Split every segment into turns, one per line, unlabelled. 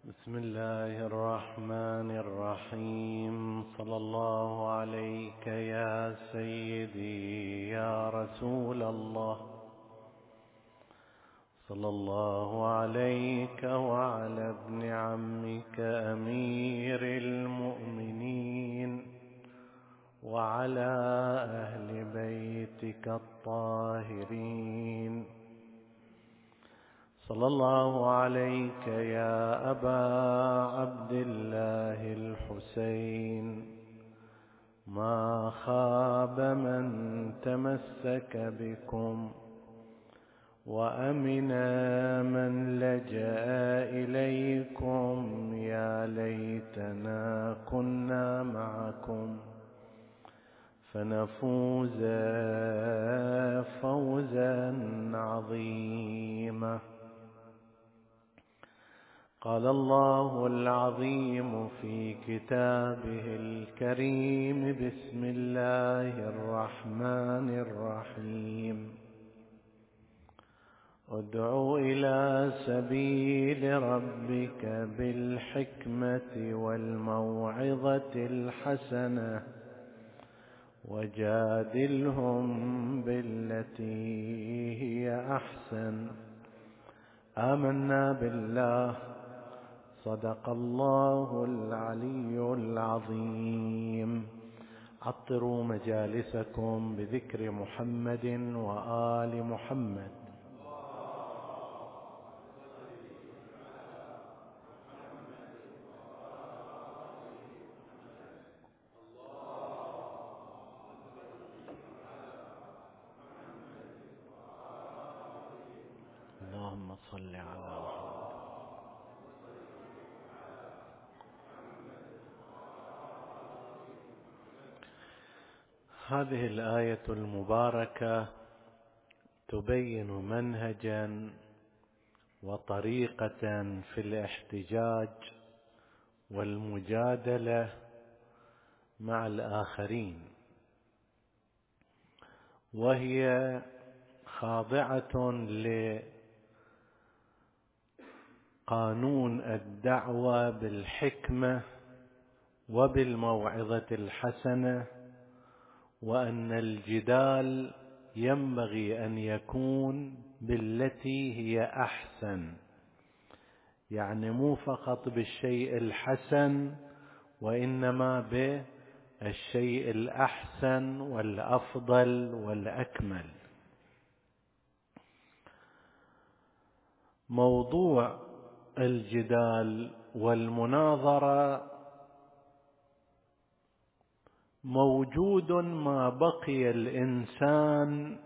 بسم الله الرحمن الرحيم. صلى الله عليك يا سيدي يا رسول الله، صلى الله عليك وعلى ابن عمك أمير المؤمنين وعلى أهل بيتك الطاهرين. صلى الله عليك يا أبا عبد الله الحسين، ما خاب من تمسك بكم وأمن من لجأ إليكم. يا ليتنا كنا معكم فنفوز فوزا عظيما. قال الله العظيم في كتابه الكريم: بسم الله الرحمن الرحيم. ادع إلى سبيل ربك بالحكمة والموعظة الحسنة وجادلهم بالتي هي أحسن. آمنا بالله، صدق الله العلي العظيم. عطروا مجالسكم بذكر محمد وآل محمد. اللهم صل على محمد. هذه الآية المباركة تبين منهجا وطريقة في الاحتجاج والمجادلة مع الآخرين، وهي خاضعة لقانون الدعوة بالحكمة وبالموعظة الحسنة، وأن الجدال ينبغي أن يكون بالتي هي أحسن، يعني مو فقط بالشيء الحسن وإنما بالشيء الأحسن والأفضل والأكمل. موضوع الجدال والمناظرة موجود ما بقي الإنسان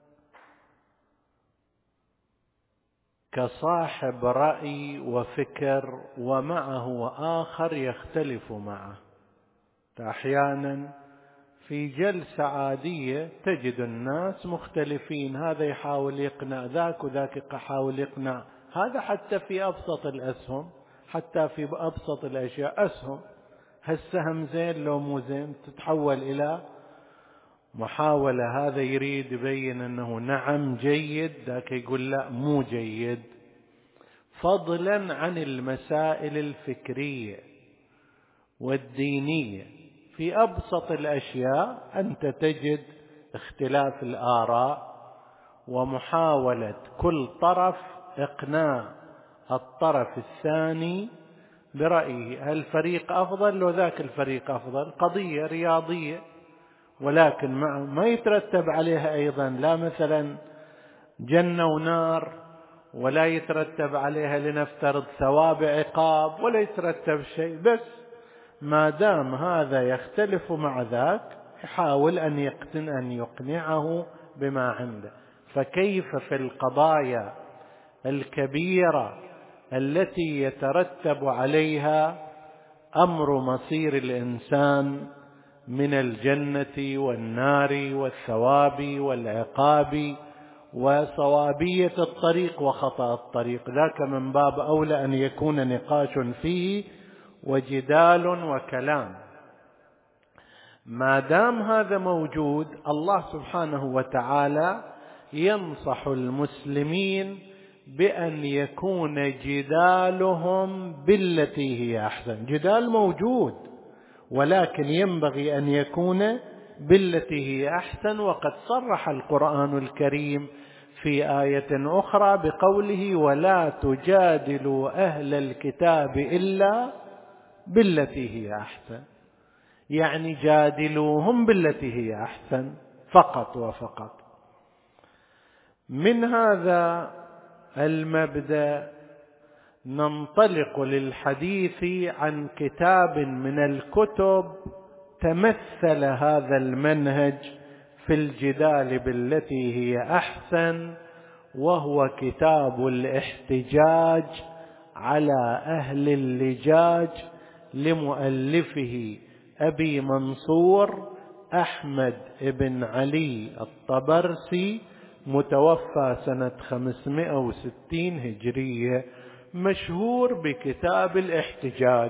كصاحب رأي وفكر ومعه آخر يختلف معه. أحيانا في جلسة عادية تجد الناس مختلفين، هذا يحاول يقنع ذاك وذاك يحاول يقنع هذا، حتى في أبسط الأسهم، حتى في أبسط الأشياء. أسهم، هالسهم زين لو مو زين، تتحول إلى محاولة. هذا يريد يبين أنه نعم جيد، ذاك يقول لا مو جيد. فضلا عن المسائل الفكرية والدينية، في أبسط الأشياء أنت تجد اختلاف الآراء ومحاولة كل طرف إقناع الطرف الثاني برأيه. الفريق أفضل لو ذاك الفريق أفضل، قضية رياضية، ولكن ما يترتب عليها أيضا لا مثلا جنة ونار، ولا يترتب عليها لنفترض ثواب عقاب، ولا يترتب شيء. بس ما دام هذا يختلف مع ذاك يحاول أن يقنعه بما عنده. فكيف في القضايا الكبيرة التي يترتب عليها أمر مصير الإنسان من الجنة والنار والثواب والعقاب وصوابية الطريق وخطأ الطريق، ذاك من باب أولى أن يكون نقاش فيه وجدال وكلام. ما دام هذا موجود، الله سبحانه وتعالى ينصح المسلمين بأن يكون جدالهم بالتي هي أحسن. جدال موجود، ولكن ينبغي أن يكون بالتي هي أحسن. وقد صرح القرآن الكريم في آية أخرى بقوله: ولا تجادلوا أهل الكتاب إلا بالتي هي أحسن، يعني جادلوهم بالتي هي أحسن فقط وفقط. من هذا المبدأ ننطلق للحديث عن كتاب من الكتب تمثل هذا المنهج في الجدال بالتي هي أحسن، وهو كتاب الاحتجاج على أهل اللجاج لمؤلفه أبي منصور أحمد بن علي الطبرسي، متوفى سنة 560 هجرية، مشهور بكتاب الاحتجاج.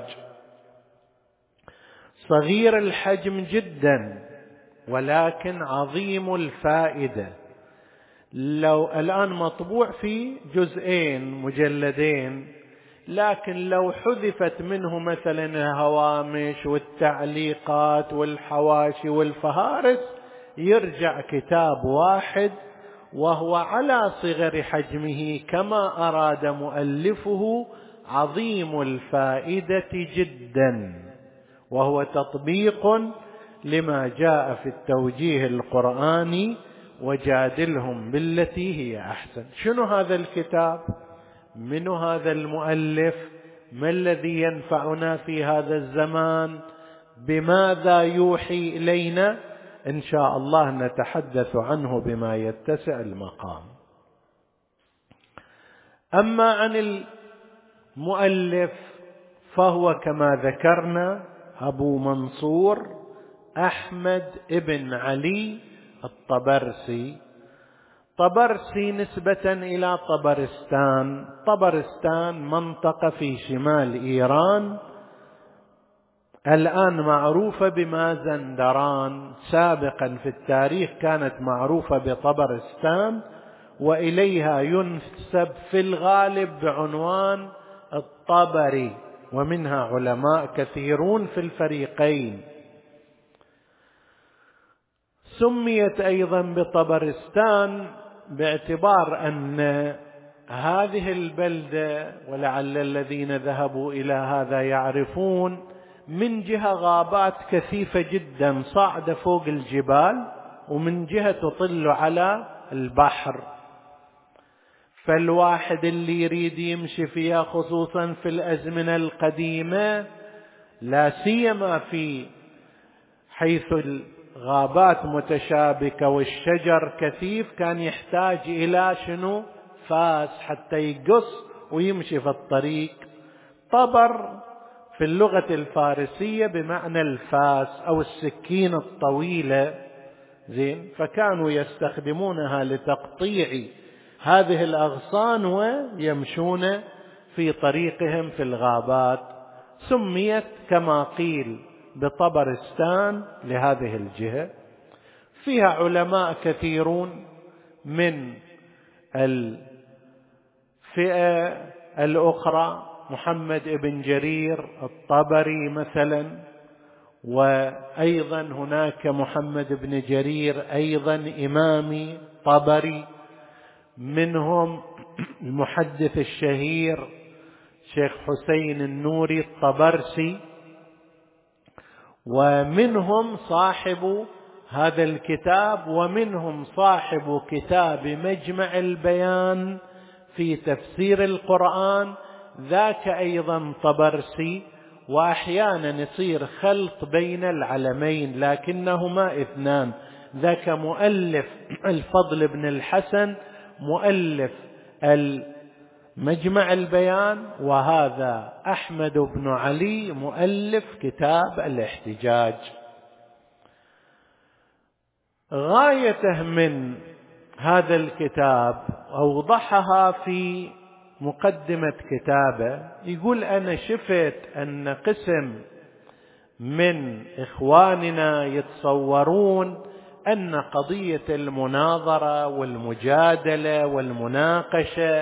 صغير الحجم جدا ولكن عظيم الفائدة. لو الآن مطبوع في جزئين مجلدين، لكن لو حذفت منه مثلا الهوامش والتعليقات والحواشي والفهارس يرجع كتاب واحد، وهو على صغر حجمه كما أراد مؤلفه عظيم الفائدة جدا، وهو تطبيق لما جاء في التوجيه القرآني: وجادلهم بالتي هي أحسن. شنو هذا الكتاب؟ من هذا المؤلف؟ ما الذي ينفعنا في هذا الزمان؟ بماذا يوحي إلينا؟ إن شاء الله نتحدث عنه بما يتسع المقام. أما عن المؤلف فهو كما ذكرنا أبو منصور أحمد بن علي الطبرسي. طبرسي نسبة إلى طبرستان. طبرستان منطقة في شمال إيران، الآن معروفة بمازندران. سابقا في التاريخ كانت معروفة بطبرستان، وإليها ينسب في الغالب بعنوان الطبري، ومنها علماء كثيرون في الفريقين. سميت أيضا بطبرستان باعتبار أن هذه البلدة، ولعل الذين ذهبوا إلى هذا يعرفون، من جهة غابات كثيفة جدا صاعدة فوق الجبال، ومن جهة تطل على البحر. فالواحد اللي يريد يمشي فيها خصوصا في الأزمنة القديمة، لا سيما في حيث الغابات متشابكة والشجر كثيف، كان يحتاج إلى شنو؟ فاس حتى يقص ويمشي في الطريق. طبر في اللغة الفارسية بمعنى الفاس أو السكين الطويلة، زين، فكانوا يستخدمونها لتقطيع هذه الأغصان ويمشون في طريقهم في الغابات. سميت كما قيل بطبرستان لهذه الجهة. فيها علماء كثيرون من الفئة الأخرى، محمد بن جرير الطبري مثلا، وأيضا هناك محمد بن جرير أيضا إمامي طبري، منهم المحدث الشهير شيخ حسين النوري الطبرسي، ومنهم صاحب هذا الكتاب، ومنهم صاحب كتاب مجمع البيان في تفسير القرآن، ذاك أيضا طبرسي. وأحيانا يصير خلط بين العلمين لكنهما اثنان، ذاك مؤلف الفضل بن الحسن مؤلف مجمع البيان، وهذا أحمد بن علي مؤلف كتاب الاحتجاج. غايته من هذا الكتاب أوضحها في مقدمة كتابه. يقول: أنا شفت أن قسم من إخواننا يتصورون أن قضية المناظرة والمجادلة والمناقشة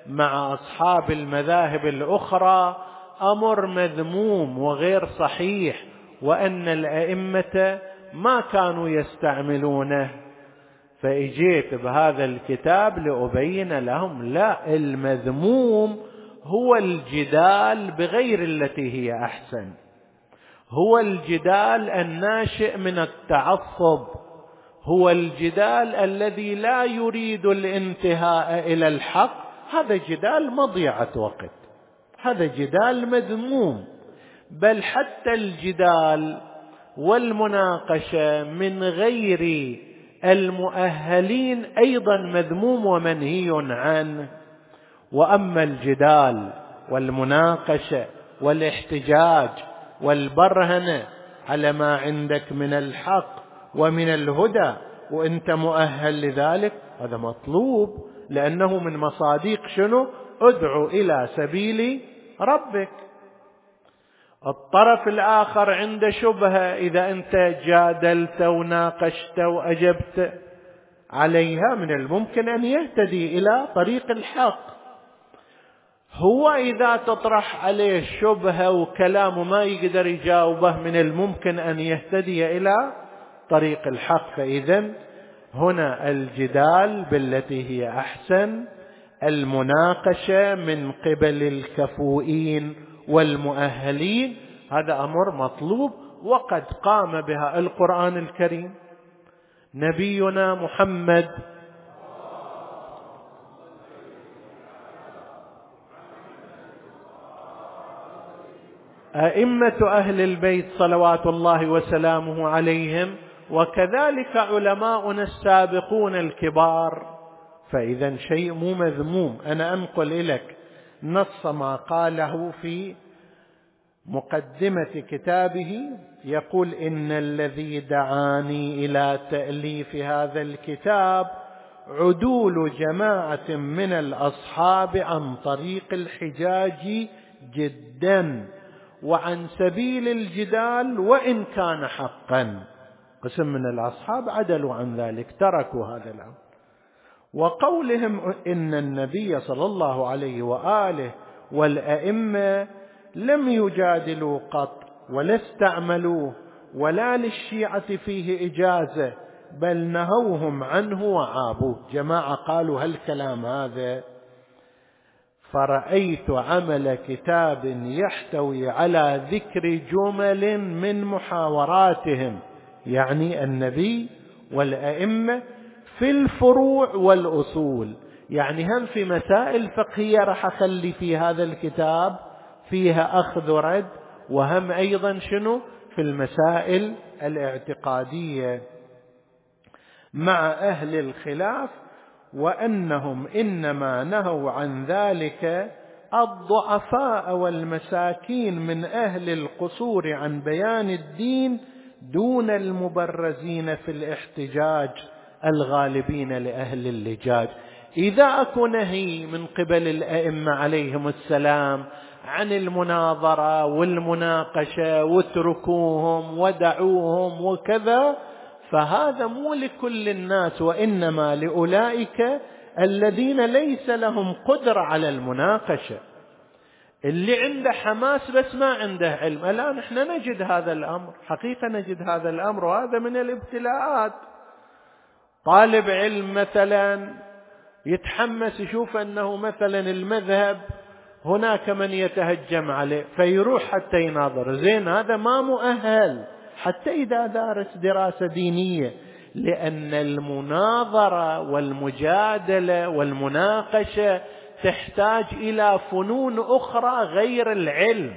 مع أصحاب المذاهب الأخرى أمر مذموم وغير صحيح، وأن الأئمة ما كانوا يستعملونه. فإجيت بهذا الكتاب لأبين لهم لا، المذموم هو الجدال بغير التي هي أحسن، هو الجدال الناشئ من التعصب، هو الجدال الذي لا يريد الانتهاء إلى الحق. هذا جدال مضيعة وقت، هذا جدال مذموم. بل حتى الجدال والمناقشة من غير المؤهلين أيضا مذموم ومنهي عنه. وأما الجدال والمناقشة والاحتجاج والبرهنة على ما عندك من الحق ومن الهدى وأنت مؤهل لذلك، هذا مطلوب، لأنه من مصادق شنو؟ ادعو إلى سبيل ربك. الطرف الآخر عنده شبهة، إذا أنت جادلت وناقشت وأجبت عليها من الممكن أن يهتدي إلى طريق الحق. هو إذا تطرح عليه شبهة وكلام ما يقدر يجاوبه من الممكن أن يهتدي إلى طريق الحق. فإذن هنا الجدال بالتي هي أحسن، المناقشة من قبل الكفؤين والمؤهلين، هذا أمر مطلوب، وقد قام بها القرآن الكريم. نبينا محمد أئمة أهل البيت صلوات الله وسلامه عليهم، وكذلك علماؤنا السابقون الكبار. فإذا شيء مو مذموم. أنا أنقل لك نص ما قاله في مقدمة كتابه، يقول: إن الذي دعاني إلى تأليف هذا الكتاب عدول جماعة من الأصحاب عن طريق الحجاج جدا وعن سبيل الجدال وإن كان حقا. قسم من الأصحاب عدلوا عن ذلك، تركوا هذا الأمر. وقولهم إن النبي صلى الله عليه وآله والأئمة لم يجادلوا قط ولا استعملوه ولا للشيعة فيه إجازة، بل نهوهم عنه وعابوه. جماعة قالوا هالكلام هذا. فرأيت عمل كتاب يحتوي على ذكر جمل من محاوراتهم، يعني النبي والأئمة، في الفروع والأصول، يعني هم في مسائل فقهية راح أخلي في هذا الكتاب فيها أخذ ورد، وهم أيضا شنو في المسائل الاعتقادية مع أهل الخلاف، وأنهم إنما نهوا عن ذلك الضعفاء والمساكين من أهل القصور عن بيان الدين دون المبرزين في الاحتجاج الغالبين لأهل اللجاج. إذا أكو نهي من قبل الأئمة عليهم السلام عن المناظرة والمناقشة واتركوهم ودعوهم وكذا، فهذا مو لكل الناس، وإنما لأولئك الذين ليس لهم قدرة على المناقشة، اللي عنده حماس بس ما عنده علم. الآن نحن نجد هذا الأمر، حقيقة نجد هذا الأمر، وهذا من الابتلاءات. طالب علم مثلا يتحمس يشوف أنه مثلا المذهب هناك من يتهجم عليه فيروح حتى يناظر، زين هذا ما مؤهل حتى إذا دارس دراسة دينية، لأن المناظرة والمجادلة والمناقشة تحتاج إلى فنون أخرى غير العلم،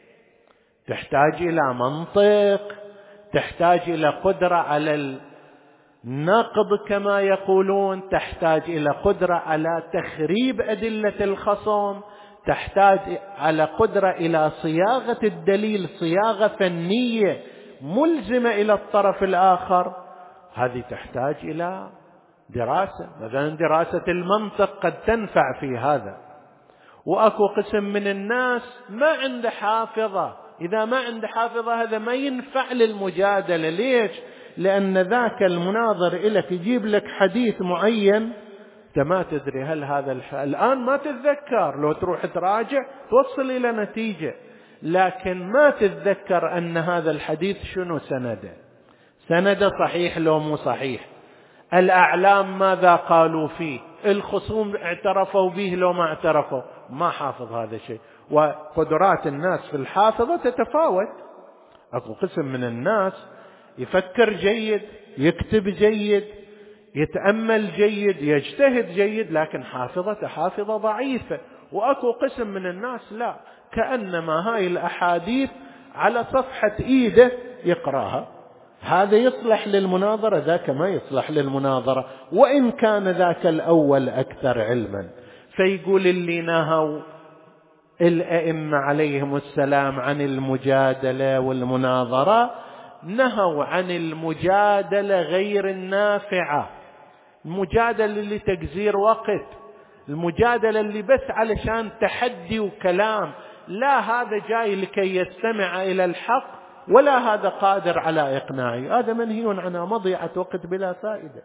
تحتاج إلى منطق، تحتاج إلى قدرة على النقد كما يقولون، تحتاج إلى قدرة على تخريب أدلة الخصم، تحتاج على قدرة إلى صياغة الدليل صياغة فنية ملزمة إلى الطرف الآخر. هذه تحتاج إلى دراسة، مثلا دراسة المنطق قد تنفع في هذا. وأكو قسم من الناس ما عنده حافظة، إذا ما عنده حافظة هذا ما ينفع للمجادلة. ليش؟ لأن ذاك المناظر إلك يجيب لك حديث معين أنت ما تدري هل هذا الآن ما تتذكر، لو تروح تراجع توصل إلى نتيجة، لكن ما تتذكر أن هذا الحديث شنو سنده صحيح لو مو صحيح، الأعلام ماذا قالوا فيه، الخصوم اعترفوا به لو ما اعترفوا، ما حافظ هذا الشيء. وقدرات الناس في الحافظة تتفاوت، أكو قسم من الناس يفكر جيد، يكتب جيد، يتأمل جيد، يجتهد جيد، لكن حافظة ضعيفة. وأكو قسم من الناس لا، كأنما هاي الأحاديث على صفحة إيده يقرأها، هذا يصلح للمناظرة، ذاك ما يصلح للمناظرة، وإن كان ذاك الأول أكثر علما. فيقول اللي نهوا الأئمة عليهم السلام عن المجادلة والمناظرة، نهوا عن المجادلة غير النافعة، المجادلة اللي تجزير وقت، المجادلة اللي بس علشان تحدي وكلام، لا هذا جاي لكي يستمع إلى الحق ولا هذا قادر على إقناعه، هذا منهي عنه، مضيعة وقت بلا فائدة.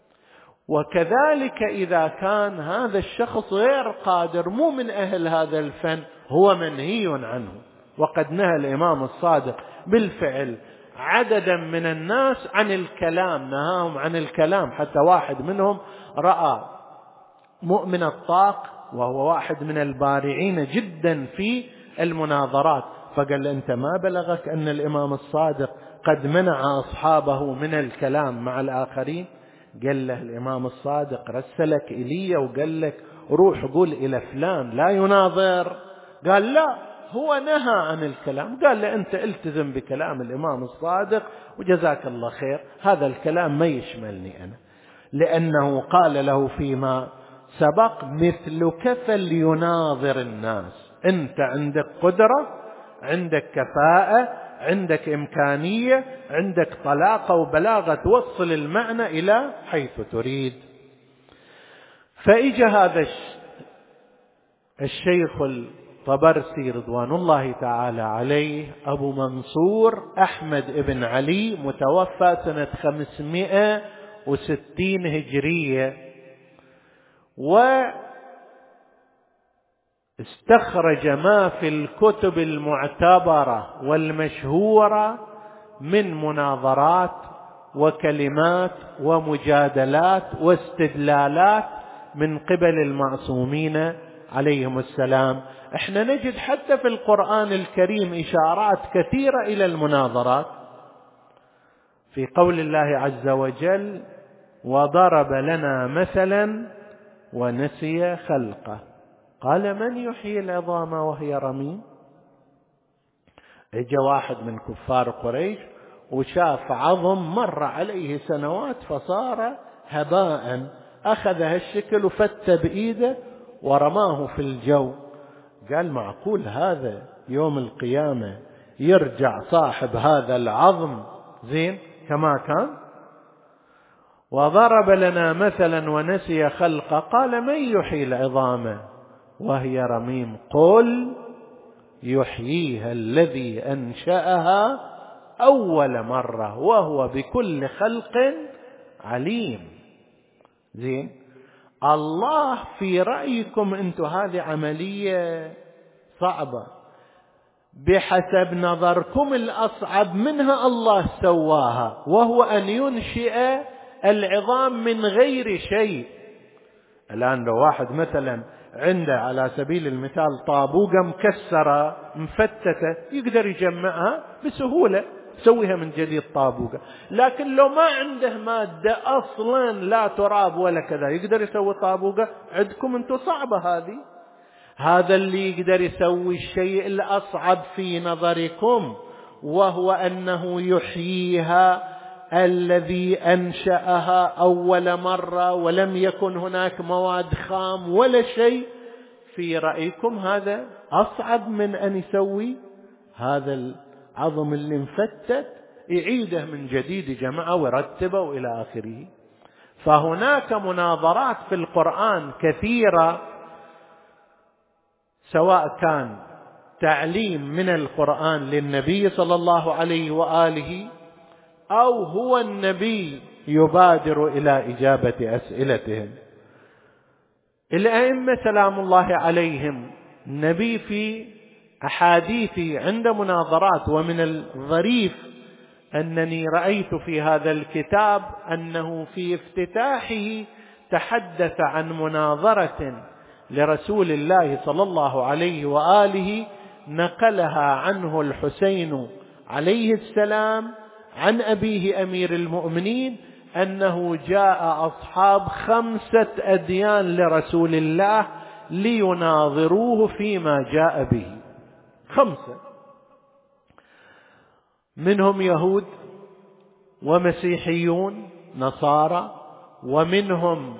وكذلك إذا كان هذا الشخص غير قادر، مو من أهل هذا الفن، هو منهي عنه. وقد نهى الإمام الصادق بالفعل عددا من الناس عن الكلام، نهاهم عن الكلام، حتى واحد منهم رأى مؤمن الطاق وهو واحد من البارعين جدا في المناظرات، فقال له أنت ما بلغك أن الإمام الصادق قد منع أصحابه من الكلام مع الآخرين؟ قال له الإمام الصادق رسلك إلي وقال لك روح قول إلى فلان لا يناظر؟ قال لا، هو نهى عن الكلام. قال له أنت التزم بكلام الإمام الصادق وجزاك الله خير، هذا الكلام ما يشملني أنا، لأنه قال له فيما سبق مثلك فليناظر الناس، أنت عندك قدرة، عندك كفاءة، عندك إمكانية، عندك طلاقة وبلاغة توصل المعنى إلى حيث تريد. فإجا هذا الشيخ الطبرسي رضوان الله تعالى عليه، أبو منصور أحمد ابن علي، متوفى سنة 560 هجرية، واستخرج ما في الكتب المعتبرة والمشهورة من مناظرات وكلمات ومجادلات واستدلالات من قبل المعصومين عليهم السلام. احنا نجد حتى في القرآن الكريم إشارات كثيرة إلى المناظرات، في قول الله عز وجل وضرب لنا مثلا ونسي خلقه قال من يحيي العظام وهي رميم. اجى واحد من كفار قريش وشاف عظم مر عليه سنوات فصار هباء، أخذ هالشكل وفت بإيده ورماه في الجو. قال معقول هذا يوم القيامة يرجع صاحب هذا العظم زين كما كان؟ وضرب لنا مثلا ونسي خلقه قال من يحيي العظام وهي رميم قل يحييها الذي أنشأها أول مرة وهو بكل خلق عليم. زين، الله في رأيكم أنتم هذه عملية صعبة، بحسب نظركم الأصعب منها الله سواها، وهو أن ينشئ العظام من غير شيء. الآن لو واحد مثلا عنده على سبيل المثال طابوقة مكسرة مفتتة يقدر يجمعها بسهولة، يسويها من جديد طابوقة، لكن لو ما عنده مادة أصلا لا تراب ولا كذا يقدر يسوي طابوقة؟ عندكم أنتم صعبة هذه. هذا اللي يقدر يسوي الشيء الأصعب في نظركم، وهو أنه يحييها الذي أنشأها أول مرة ولم يكن هناك مواد خام ولا شيء. في رأيكم هذا أصعب من أن يسوي هذا العظم اللي مفتت، يعيده من جديد جمعه ورتبه وإلى آخره. فهناك مناظرات في القرآن كثيرة، سواء كان تعليم من القرآن للنبي صلى الله عليه وآله، أو هو النبي يبادر إلى إجابة أسئلتهم. الأئمة سلام الله عليهم، النبي في أحاديث عند مناظرات، ومن الظريف أنني رأيت في هذا الكتاب أنه في افتتاحه تحدث عن مناظرة لرسول الله صلى الله عليه وآله نقلها عنه الحسين عليه السلام عن أبيه أمير المؤمنين أنه جاء أصحاب 5 أديان لرسول الله ليناظروه فيما جاء به. 5، منهم يهود ومسيحيون نصارى، ومنهم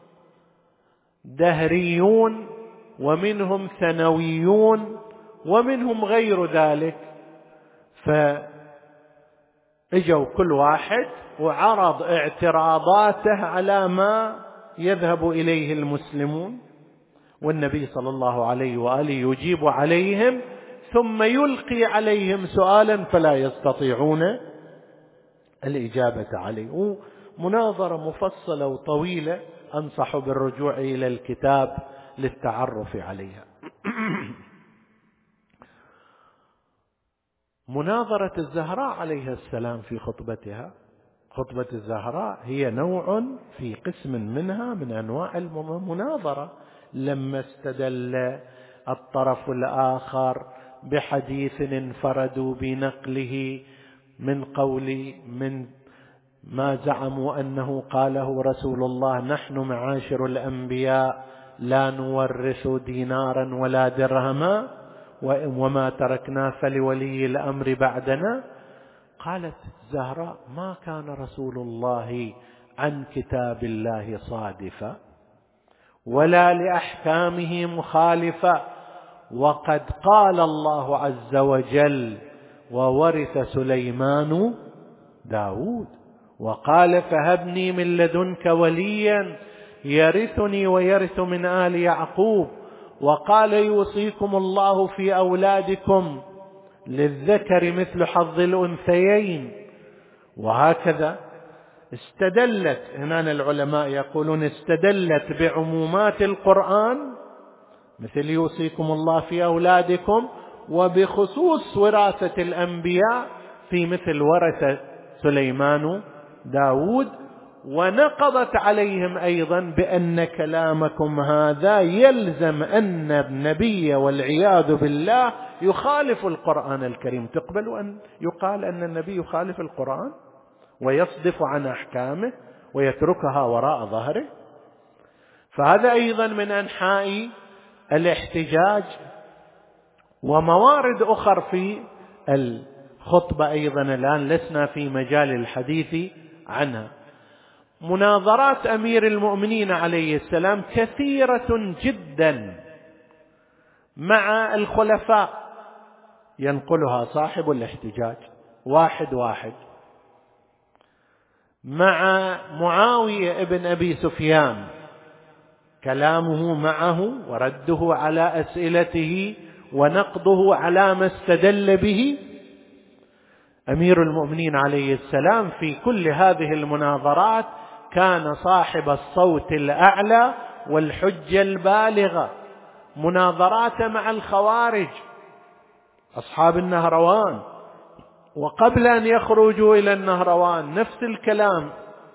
دهريون، ومنهم ثنويون، ومنهم غير ذلك. فاجوا كل واحد وعرض اعتراضاته على ما يذهب إليه المسلمون، والنبي صلى الله عليه وآله يجيب عليهم ثم يلقي عليهم سؤالا فلا يستطيعون الإجابة عليه. مناظرة مفصلة وطويلة، أنصح بالرجوع إلى الكتاب للتعرف عليها. مناظرة الزهراء عليها السلام في خطبتها، خطبة الزهراء هي نوع في قسم منها من أنواع المناظرة، لما استدل الطرف الآخر بحديث انفردوا بنقله من ما زعموا أنه قاله رسول الله: نحن معاشر الأنبياء لا نورث دينارا ولا درهما وما تركنا فلولي الأمر بعدنا. قالت الزهراء: ما كان رسول الله عن كتاب الله صادفا ولا لأحكامه مخالفا، وقد قال الله عز وجل: وورث سليمان داود، وقال: فهبني من لدنك وليا يرثني ويرث من آل يعقوب، وقال: يوصيكم الله في أولادكم للذكر مثل حظ الأنثيين. وهكذا استدلت، هنا العلماء يقولون استدلت بعمومات القرآن مثل يوصيكم الله في أولادكم، وبخصوص وراثة الأنبياء في مثل ورث سليمان داود، ونقضت عليهم أيضا بأن كلامكم هذا يلزم أن النبي والعياذ بالله يخالف القرآن الكريم. تقبل أن يقال أن النبي يخالف القرآن ويصدف عن أحكامه ويتركها وراء ظهره؟ فهذا أيضا من أنحاء الاحتجاج. وموارد أخر في الخطبة أيضا الآن لسنا في مجال الحديث عنها. مناظرات أمير المؤمنين عليه السلام كثيرة جدا مع الخلفاء، ينقلها صاحب الاحتجاج واحد واحد. مع معاوية ابن أبي سفيان كلامه معه ورده على أسئلته ونقضه على ما استدل به. أمير المؤمنين عليه السلام في كل هذه المناظرات كان صاحب الصوت الأعلى والحجة البالغة. مناظرات مع الخوارج أصحاب النهروان، وقبل أن يخرجوا إلى النهروان نفس الكلام،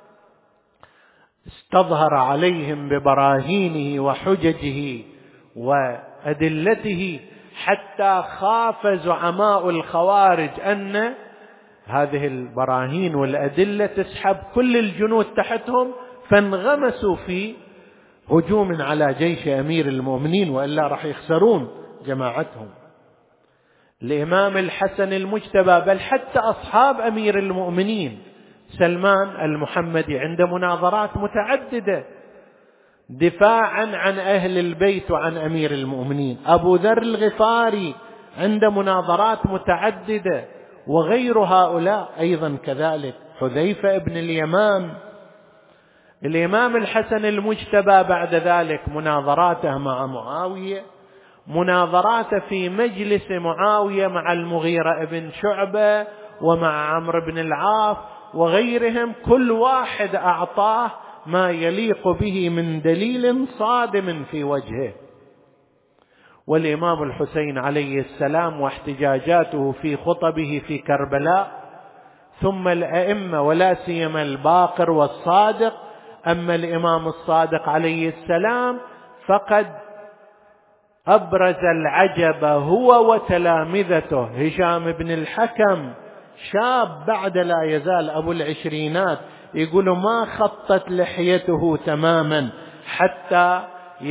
استظهر عليهم ببراهينه وحججه وأدلته حتى خاف زعماء الخوارج أن هذه البراهين والأدلة تسحب كل الجنود تحتهم، فانغمسوا في هجوم على جيش أمير المؤمنين، وإلا راح يخسرون جماعتهم. الإمام الحسن المجتبى، بل حتى أصحاب أمير المؤمنين سلمان المحمدي عند مناظرات متعددة دفاعا عن أهل البيت وعن أمير المؤمنين. أبو ذر الغفاري عند مناظرات متعددة، وغير هؤلاء أيضا كذلك، حذيفة ابن اليمان. الإمام الحسن المجتبى بعد ذلك مناظراته مع معاوية، مناظراته في مجلس معاوية مع المغيرة ابن شعبة ومع عمرو بن العاص وغيرهم، كل واحد أعطاه ما يليق به من دليل صادم في وجهه. والإمام الحسين عليه السلام واحتجاجاته في خطبه في كربلاء، ثم الأئمة ولا سيما الباقر والصادق. أما الإمام الصادق عليه السلام فقد أبرز العجب هو وتلامذته. هشام بن الحكم شاب بعد لا يزال أبو العشرينات، يقول ما خطت لحيته تماما حتى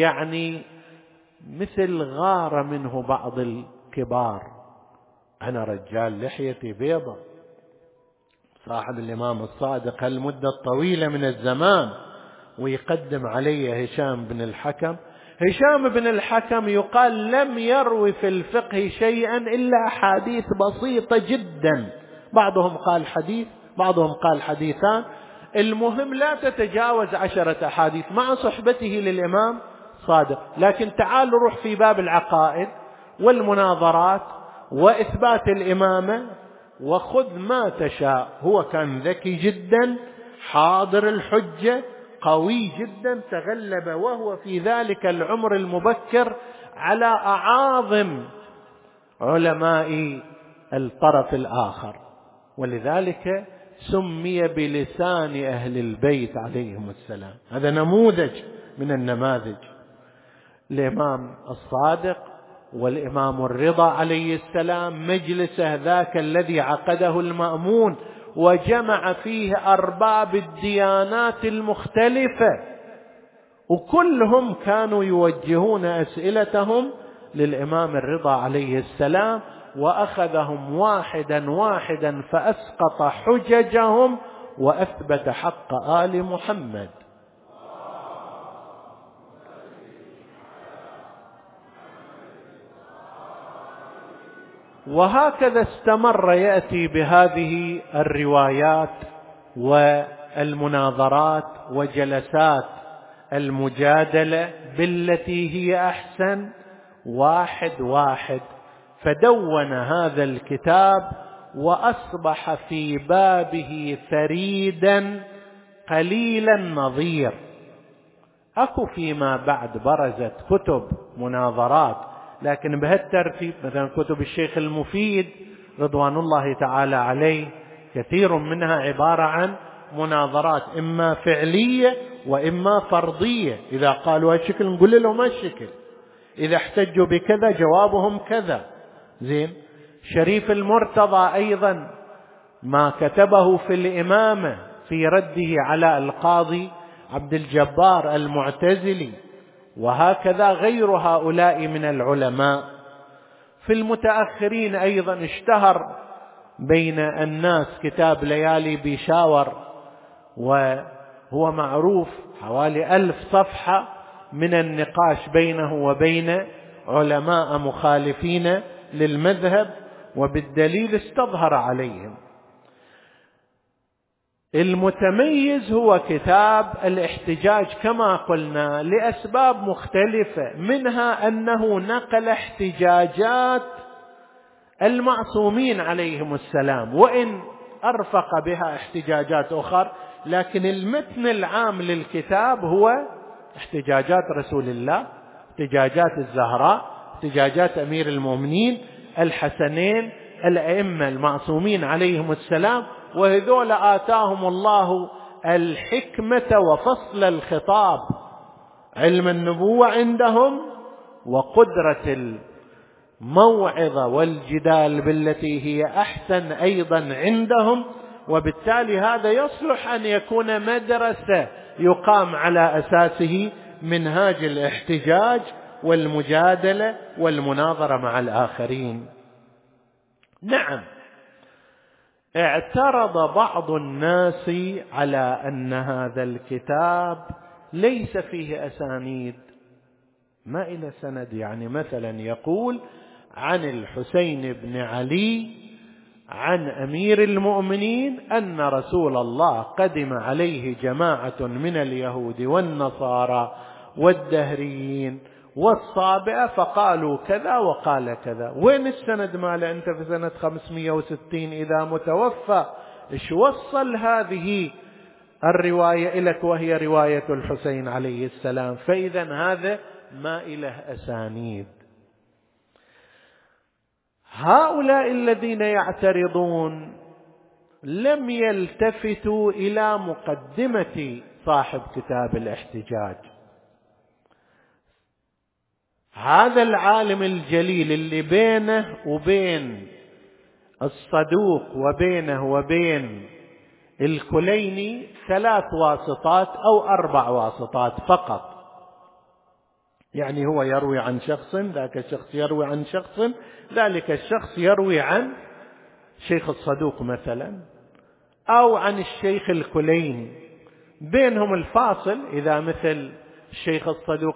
مثل غار منه بعض الكبار. أنا رجال لحيتي بيضة، صاحب الإمام الصادق هالمدة الطويلة من الزمان، ويقدم علي هشام بن الحكم. هشام بن الحكم يقال لم يروي في الفقه شيئا إلا أحاديث بسيطة جدا، بعضهم قال حديث، بعضهم قال حديثان، المهم لا تتجاوز 10 أحاديث مع صحبته للإمام صادق. لكن تعالوا روح في باب العقائد والمناظرات وإثبات الإمامة وخذ ما تشاء. هو كان ذكي جدا، حاضر الحجة، قوي جدا، تغلب وهو في ذلك العمر المبكر على أعاظم علماء الطرف الآخر، ولذلك سمي بلسان أهل البيت عليهم السلام. هذا نموذج من النماذج. الإمام الصادق والإمام الرضا عليه السلام مجلسه ذاك الذي عقده المأمون وجمع فيه أرباب الديانات المختلفة، وكلهم كانوا يوجهون أسئلتهم للإمام الرضا عليه السلام، وأخذهم واحدا واحدا فأسقط حججهم وأثبت حق آل محمد. وهكذا استمر يأتي بهذه الروايات والمناظرات وجلسات المجادلة بالتي هي أحسن، واحد واحد، فدون هذا الكتاب وأصبح في بابه فريدا قليل النظير. أكو فيما بعد برزت كتب مناظرات، لكن بهالترتيب مثلا كتب الشيخ المفيد رضوان الله تعالى عليه كثير منها عبارة عن مناظرات إما فعلية وإما فرضية. إذا قالوا هالشكل نقول لهم هالشكل، إذا احتجوا بكذا جوابهم كذا. زين. شريف المرتضى أيضا ما كتبه في الإمامة في رده على القاضي عبد الجبار المعتزلي، وهكذا غير هؤلاء من العلماء. في المتأخرين أيضا اشتهر بين الناس كتاب ليالي بيشاور، وهو معروف حوالي 1000 صفحة من النقاش بينه وبين علماء مخالفين للمذهب، وبالدليل استظهر عليهم. المتميز هو كتاب الاحتجاج كما قلنا لأسباب مختلفة، منها أنه نقل احتجاجات المعصومين عليهم السلام، وإن أرفق بها احتجاجات أخرى، لكن المتن العام للكتاب هو احتجاجات رسول الله، احتجاجات الزهراء، احتجاجات أمير المؤمنين الحسنين الأئمة المعصومين عليهم السلام. وهذول آتاهم الله الحكمة وفصل الخطاب، علم النبوة عندهم وقدرة الموعظة والجدال بالتي هي أحسن أيضا عندهم، وبالتالي هذا يصلح أن يكون مدرسة يقام على أساسه منهاج الاحتجاج والمجادلة والمناظرة مع الآخرين. نعم، اعترض بعض الناس على أن هذا الكتاب ليس فيه أسانيد، ما إلى سند. يعني مثلا يقول عن الحسين بن علي عن أمير المؤمنين أن رسول الله قدم عليه جماعة من اليهود والنصارى والدهريين والصابئة فقالوا كذا وقال كذا. وين السند ماله؟ أنت في سنة 560 إذا متوفى، إيش وصل هذه الرواية لك وهي رواية الحسين عليه السلام، فإذا هذا ما إله أسانيد. هؤلاء الذين يعترضون لم يلتفتوا إلى مقدمة صاحب كتاب الاحتجاج. هذا العالم الجليل اللي بينه وبين الصدوق وبينه وبين الكليني 3 واسطات أو 4 واسطات فقط، يعني هو يروي عن شخص، ذاك الشخص يروي عن شخص، ذلك الشخص يروي عن شيخ الصدوق مثلا أو عن الشيخ الكليني، بينهم الفاصل إذا مثل الشيخ الصدوق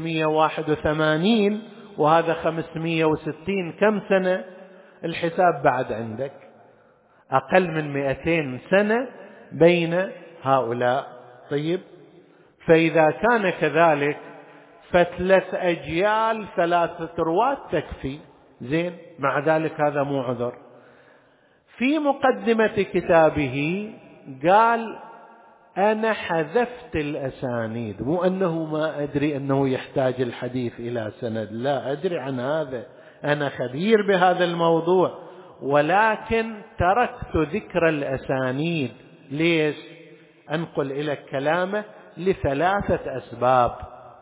381 وهذا 560 كم سنة؟ الحساب بعد عندك أقل من 200 سنة بين هؤلاء. طيب، فإذا كان كذلك ف3 أجيال 3 رواة تكفي، زين، مع ذلك هذا مو عذر. في مقدمة كتابه قال أنا حذفت الأسانيد، مو أنه ما أدري أنه يحتاج الحديث إلى سند، لا أدري عن هذا، أنا خبير بهذا الموضوع، ولكن تركت ذكر الأسانيد. ليش؟ أنقل إليك كلامه ل3 أسباب.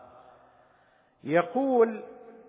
يقول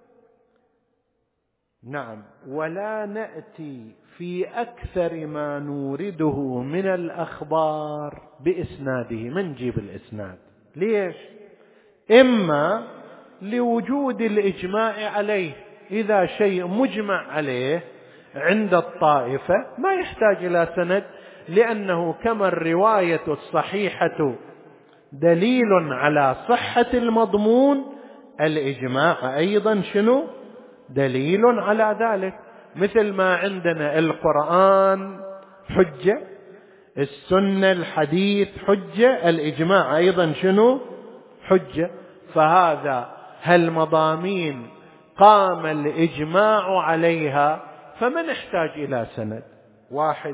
نعم: ولا نأتي في أكثر ما نورده من الأخبار بإسناده، من نجيب الإسناد. ليش؟ إما لوجود الإجماع عليه، إذا شيء مجمع عليه عند الطائفة ما يحتاج إلى سند، لأنه كما الرواية الصحيحة دليل على صحة المضمون، الإجماع أيضا شنو؟ دليل على ذلك. مثل ما عندنا القرآن حجة، السنة الحديث حجة، الإجماع أيضا شنو؟ حجة. فهذا هالمضامين قام الإجماع عليها، فما نحتاج إلى سند. 1.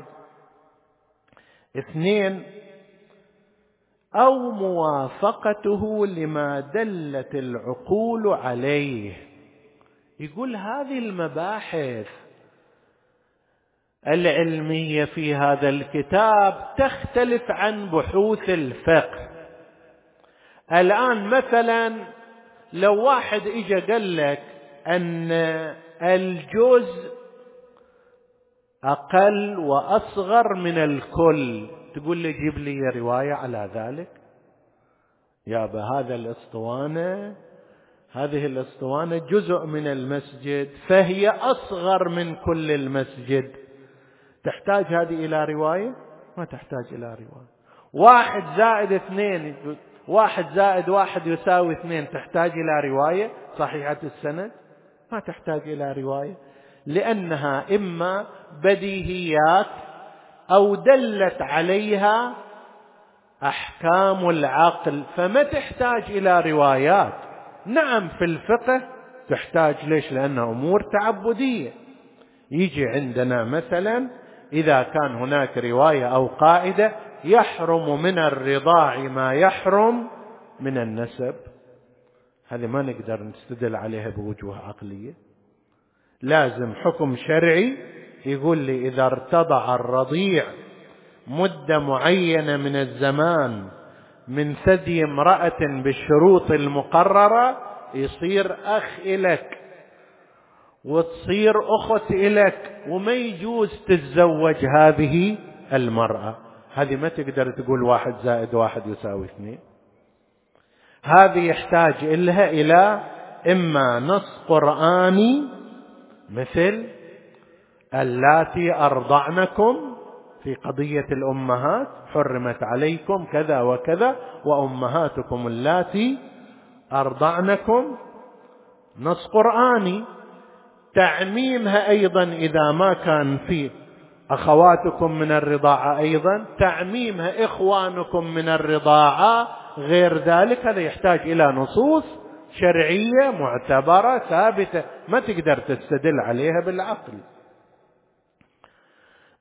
2. أو موافقته لما دلت العقول عليه. يقول هذه المباحث العلمية في هذا الكتاب تختلف عن بحوث الفقه. الآن مثلا لو واحد إجا قال لك أن الجزء أقل وأصغر من الكل، تقول لي جيب لي رواية على ذلك. يابا هذا الأسطوانة، هذه الأسطوانة جزء من المسجد، فهي أصغر من كل المسجد، تحتاج هذه إلى رواية؟ ما تحتاج إلى رواية. 1 زائد 2، 1 زائد 1 يساوي 2، تحتاج إلى رواية صحيحة السند؟ ما تحتاج إلى رواية، لأنها إما بديهيات أو دلت عليها أحكام العقل، فما تحتاج إلى روايات. نعم في الفقه تحتاج، ليش؟ لأنها أمور تعبدية. يجي عندنا مثلا إذا كان هناك رواية أو قاعدة يحرم من الرضاع ما يحرم من النسب، هذه ما نقدر نستدل عليها بوجوه عقلية، لازم حكم شرعي يقول لي إذا ارتضع الرضيع مدة معينة من الزمان من ثدي امرأة بالشروط المقررة يصير أخ إلك وتصير أخت إلك، وما يجوز تتزوج هذه المرأة. هذه ما تقدر تقول 1 زائد 1 يساوي 2. هذه يحتاج إلها إلى إما نص قرآني مثل اللاتي أرضعنكم في قضية الأمهات، حرمت عليكم كذا وكذا وأمهاتكم اللاتي أرضعنكم، نص قرآني. تعميمها أيضا إذا ما كان في أخواتكم من الرضاعة، أيضا تعميمها إخوانكم من الرضاعة، غير ذلك هذا يحتاج إلى نصوص شرعية معتبرة ثابتة، ما تقدر تستدل عليها بالعقل.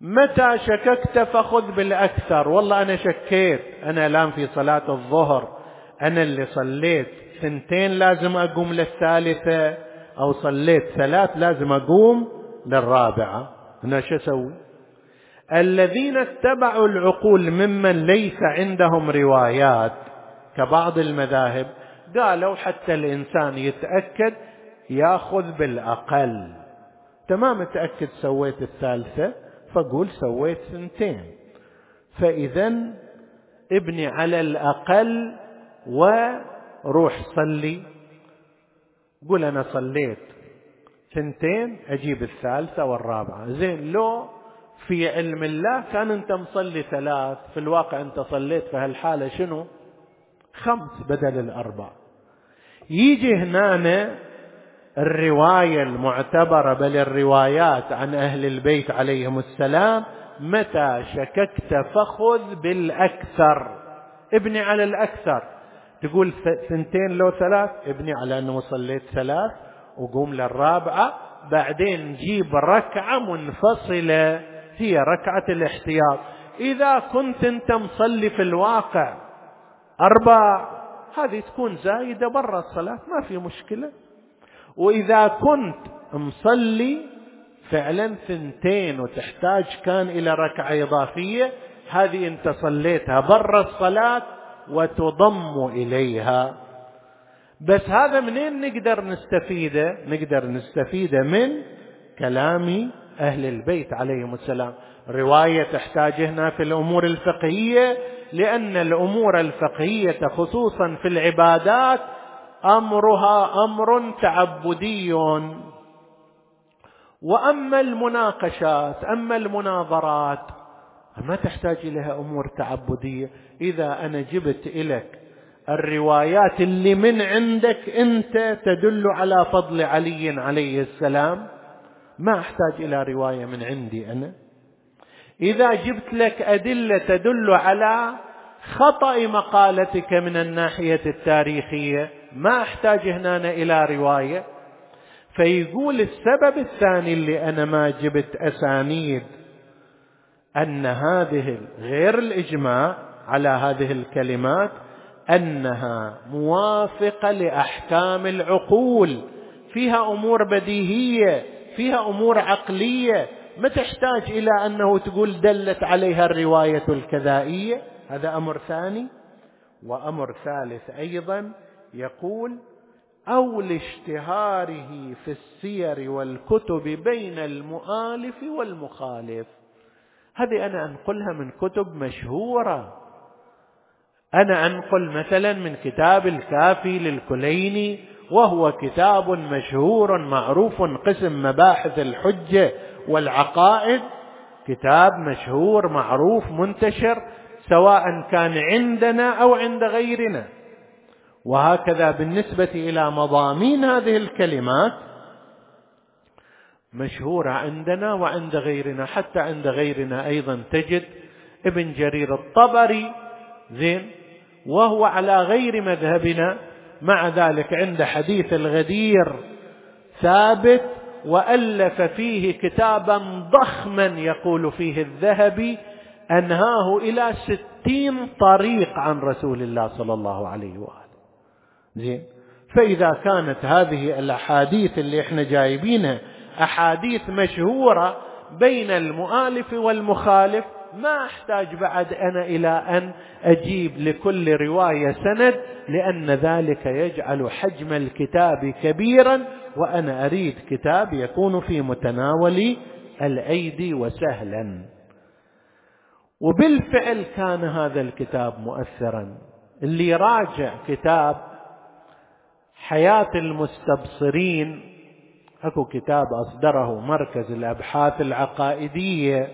متى شككت فخذ بالأكثر. والله أنا شكيت، أنا الآن في صلاة الظهر أنا اللي صليت 2 لازم أقوم للثالثة، أو صليت 3 لازم أقوم للرابعة، أنا شو أسوي؟ الذين اتبعوا العقول ممن ليس عندهم روايات كبعض المذاهب قالوا حتى الإنسان يتأكد يأخذ بالأقل. تمام، تأكد سويت 3 فقول سويت 2، فإذا ابني على الأقل وروح صلي. قول أنا صليت 2 أجيب 3 والرابعة. زين، لو في علم الله كان أنت مصلي 3، في الواقع أنت صليت في هالحالة شنو 5 بدل 4. يجي هنا الرواية المعتبرة، بل الروايات عن أهل البيت عليهم السلام: متى شككت فخذ بالأكثر، ابني على الأكثر. تقول 2 لو 3، ابني على أنه صليت 3 وقوم للرابعة، بعدين جيب ركعة منفصلة هي ركعة الاحتياط. إذا كنت أنت مصلي في الواقع 4، هذه تكون زايدة برا الصلاة ما في مشكلة. وإذا كنت مصلي فعلا 2 وتحتاج كان إلى ركعة إضافية، هذه أنت صليتها برا الصلاة وتضم إليها. بس هذا منين نقدر نستفيده؟ نقدر نستفيده من كلام أهل البيت عليهم السلام. رواية تحتاج هنا في الأمور الفقهية، لأن الأمور الفقهية خصوصا في العبادات أمرها أمر تعبدي، وأما المناقشات أما المناظرات ما تحتاج إليها أمور تعبدية. إذا أنا جبت إليك الروايات اللي من عندك أنت تدل على فضل علي عليه السلام، ما أحتاج إلى رواية من عندي أنا. إذا جبت لك أدلة تدل على خطأ مقالتك من الناحية التاريخية، ما أحتاج هنا إلى رواية. فيقول السبب الثاني اللي أنا ما جبت أسانيد أن هذه غير الإجماع على هذه الكلمات أنها موافقة لأحكام العقول، فيها أمور بديهية، فيها أمور عقلية، ما تحتاج إلى أنه تقول دلت عليها الرواية الكذائية. هذا أمر ثاني. وأمر ثالث أيضا يقول: أو لاشتهاره في السير والكتب بين المؤالف والمخالف. هذه أنا أنقلها من كتب مشهورة. أنا أنقل مثلا من كتاب الكافي للكليني، وهو كتاب مشهور معروف، قسم مباحث الحجة والعقائد، كتاب مشهور معروف منتشر سواء كان عندنا أو عند غيرنا. وهكذا بالنسبة إلى مضامين هذه الكلمات مشهورة عندنا وعند غيرنا. حتى عند غيرنا أيضا تجد ابن جرير الطبري زين، وهو على غير مذهبنا، مع ذلك عند حديث الغدير ثابت، وألف فيه كتابا ضخما يقول فيه الذهبي أنهاه إلى 60 طريق عن رسول الله صلى الله عليه وآله. زين، فإذا كانت هذه الأحاديث اللي احنا جايبينها أحاديث مشهورة بين المؤالف والمخالف، ما أحتاج بعد أنا إلى أن أجيب لكل رواية سند، لأن ذلك يجعل حجم الكتاب كبيرا، وأنا أريد كتاب يكون في متناول الأيدي وسهلا. وبالفعل كان هذا الكتاب مؤثرا. اللي يراجع كتاب حياة المستبصرين، أكو كتاب أصدره مركز الأبحاث العقائدية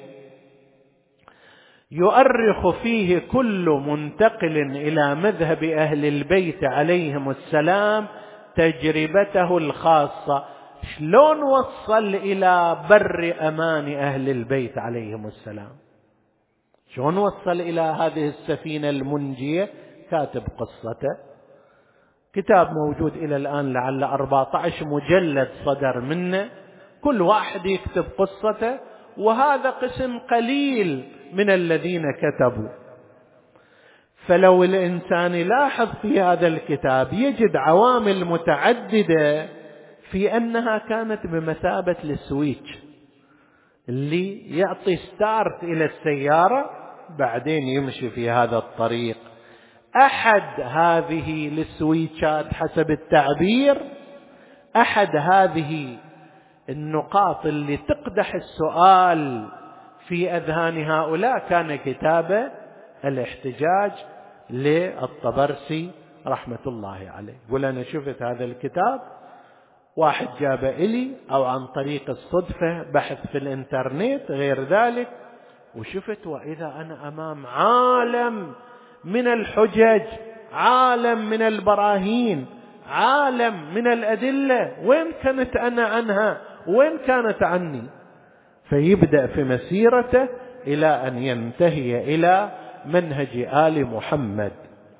يؤرخ فيه كل منتقل إلى مذهب أهل البيت عليهم السلام تجربته الخاصة، شلون وصل إلى بر أمان أهل البيت عليهم السلام، شلون وصل إلى هذه السفينة المنجية، كاتب قصته. كتاب موجود إلى الآن لعل 14 مجلد صدر منه، كل واحد يكتب قصته وهذا قسم قليل من الذين كتبوا. فلو الإنسان يلاحظ في هذا الكتاب يجد عوامل متعددة في أنها كانت بمثابة السويتش اللي يعطي ستارت إلى السيارة بعدين يمشي في هذا الطريق. أحد هذه السويتشات حسب التعبير، أحد هذه النقاط اللي تقدح السؤال في أذهان هؤلاء كان كتاب الاحتجاج للطبرسي رحمة الله عليه. يقول أنا شفت هذا الكتاب، واحد جاب إلي أو عن طريق الصدفة بحث في الإنترنت غير ذلك، وشفت وإذا أنا أمام عالم من الحجج، عالم من البراهين، عالم من الأدلة، وين كانت أنا عنها؟ وين كانت عني؟ فيبدأ في مسيرته إلى أن ينتهي إلى منهج آل محمد.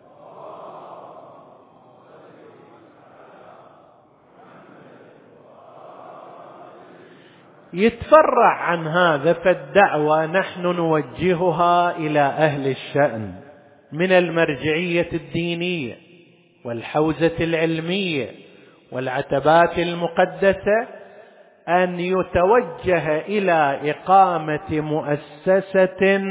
يتفرع عن هذا، فالدعوة نحن نوجهها إلى أهل الشأن من المرجعية الدينية والحوزة العلمية والعتبات المقدسة أن يتوجه إلى إقامة مؤسسة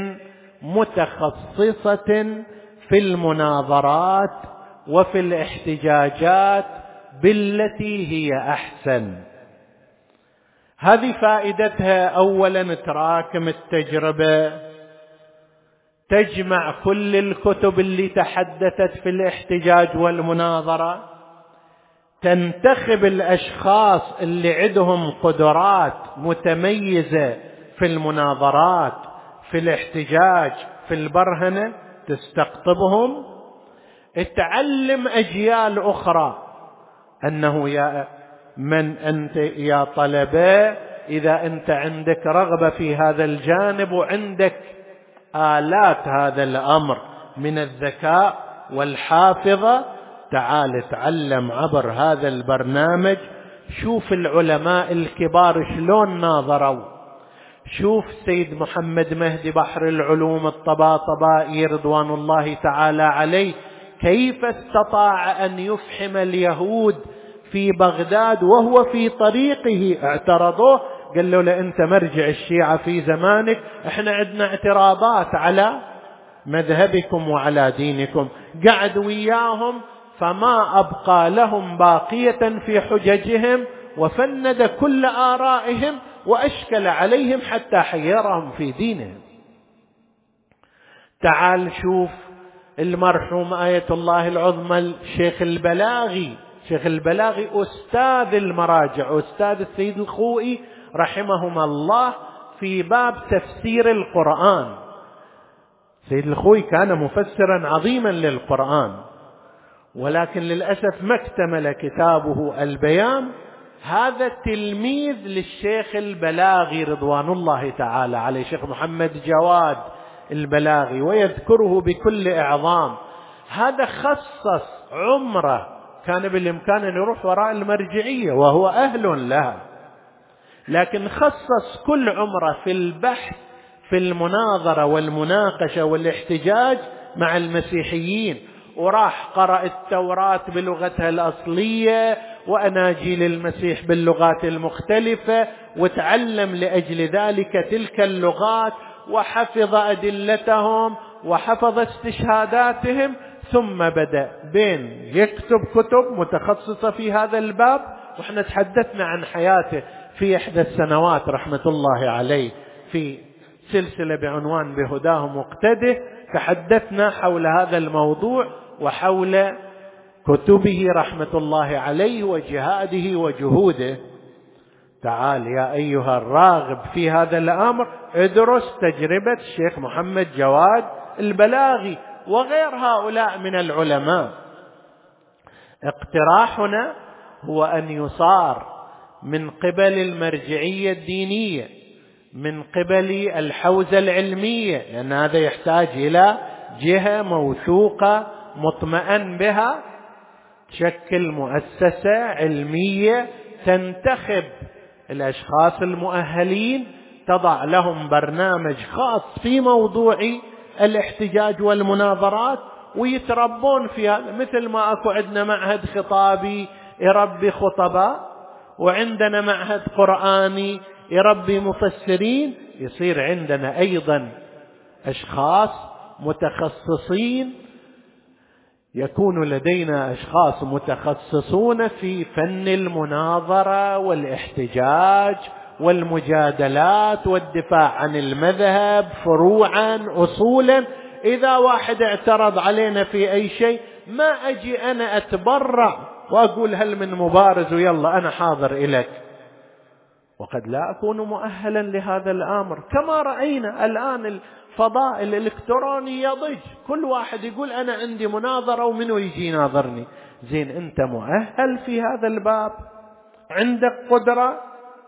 متخصصة في المناظرات وفي الاحتجاجات بالتي هي أحسن. هذه فائدتها أولا تراكم التجربة، تجمع كل الكتب اللي تحدثت في الاحتجاج والمناظرة، تنتخب الأشخاص اللي عندهم قدرات متميزة في المناظرات، في الاحتجاج، في البرهنة، تستقطبهم، تعلم أجيال أخرى أنه يا من أنت يا طلبة، إذا أنت عندك رغبة في هذا الجانب وعندك آلات هذا الأمر من الذكاء والحافظة، تعال تعلم عبر هذا البرنامج. شوف العلماء الكبار شلون ناظروا، شوف سيد محمد مهدي بحر العلوم الطباطبائي رضوان الله تعالى عليه كيف استطاع أن يفحم اليهود في بغداد وهو في طريقه. اعترضوه، قال له لأنت مرجع الشيعة في زمانك، احنا عندنا اعتراضات على مذهبكم وعلى دينكم. قعد وياهم فما أبقى لهم باقية في حججهم، وفند كل آرائهم وأشكل عليهم حتى حيرهم في دينهم. تعال شوف المرحوم آية الله العظمى الشيخ البلاغي. شيخ البلاغي أستاذ المراجع، أستاذ السيد الخوئي رحمهما الله في باب تفسير القرآن. السيد الخوئي كان مفسرا عظيما للقرآن، ولكن للأسف ما اكتمل كتابه البيان. هذا تلميذ للشيخ البلاغي رضوان الله تعالى عليه، شيخ محمد جواد البلاغي، ويذكره بكل إعظام. هذا خصص عمره، كان بالإمكان أن يروح وراء المرجعية وهو أهل لها، لكن خصص كل عمره في البحث في المناظرة والمناقشة والاحتجاج مع المسيحيين، وراح قرأ التوراة بلغتها الأصلية وأناجيل المسيح باللغات المختلفة، وتعلم لأجل ذلك تلك اللغات، وحفظ أدلتهم وحفظ استشهاداتهم، ثم بدأ بين يكتب كتب متخصصة في هذا الباب. وإحنا تحدثنا عن حياته في إحدى السنوات رحمة الله عليه في سلسلة بعنوان بهداه مقتده، تحدثنا حول هذا الموضوع وحول كتبه رحمة الله عليه وجهاده وجهوده. تعال يا أيها الراغب في هذا الأمر ادرس تجربة الشيخ محمد جواد البلاغي وغير هؤلاء من العلماء. اقتراحنا هو أن يصار من قبل المرجعية الدينية، من قبل الحوزة العلمية، لأن هذا يحتاج إلى جهة موثوقة مطمئن بها، تشكل مؤسسة علمية تنتخب الأشخاص المؤهلين تضع لهم برنامج خاص في موضوع الاحتجاج والمناظرات ويتربون في هذا، مثل ما أكو عندنا معهد خطابي يربي خطباء، وعندنا معهد قرآني يربي مفسرين، يصير عندنا أيضا أشخاص متخصصين، يكون لدينا أشخاص متخصصون في فن المناظرة والاحتجاج والمجادلات والدفاع عن المذهب فروعا أصولا. إذا واحد اعترض علينا في أي شيء ما أجي أنا أتبرع وأقول هل من مبارز ويلا أنا حاضر إليك، وقد لا أكون مؤهلا لهذا الأمر. كما رأينا الآن الفضاء الإلكتروني يضج، كل واحد يقول أنا عندي مناظرة ومنو يجي يناظرني. زين، أنت مؤهل في هذا الباب؟ عندك قدرة؟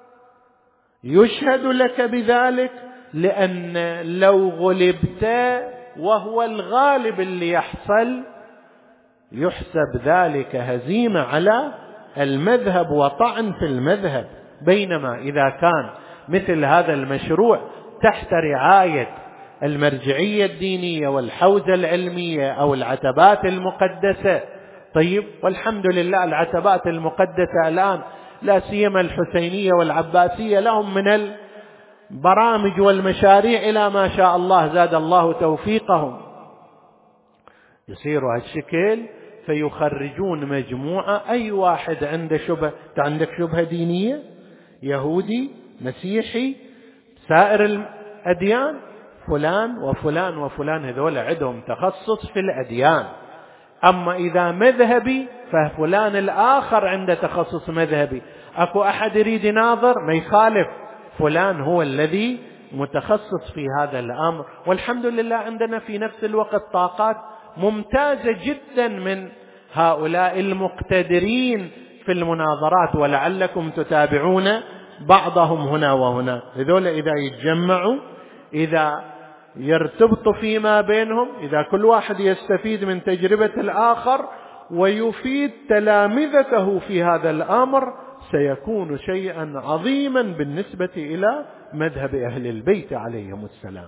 يشهد لك بذلك؟ لأن لو غلبت، وهو الغالب اللي يحصل، يحسب ذلك هزيمة على المذهب وطعن في المذهب. بينما إذا كان مثل هذا المشروع تحت رعاية المرجعية الدينية والحوزة العلمية أو العتبات المقدسة، طيب، والحمد لله العتبات المقدسة الآن لا سيما الحسينية والعباسية لهم من البرامج والمشاريع إلى ما شاء الله، زاد الله توفيقهم، يصيروا هالشكل فيخرجون مجموعة. أي واحد عنده شبهة، عندك شبهة دينية، يهودي، مسيحي، سائر الأديان، فلان وفلان وفلان، هذول عندهم تخصص في الأديان. أما إذا مذهبي ففلان الآخر عنده تخصص مذهبي. أكو أحد يريد يناظر ما يخالف، فلان هو الذي متخصص في هذا الأمر. والحمد لله عندنا في نفس الوقت طاقات ممتازة جدا من هؤلاء المقتدرين في المناظرات، ولعلكم تتابعون بعضهم هنا وهنا. هذول إذا يتجمعوا، إذا يرتبطوا فيما بينهم، إذا كل واحد يستفيد من تجربة الآخر ويفيد تلامذته في هذا الأمر، سيكون شيئا عظيما بالنسبة إلى مذهب أهل البيت عليهم السلام.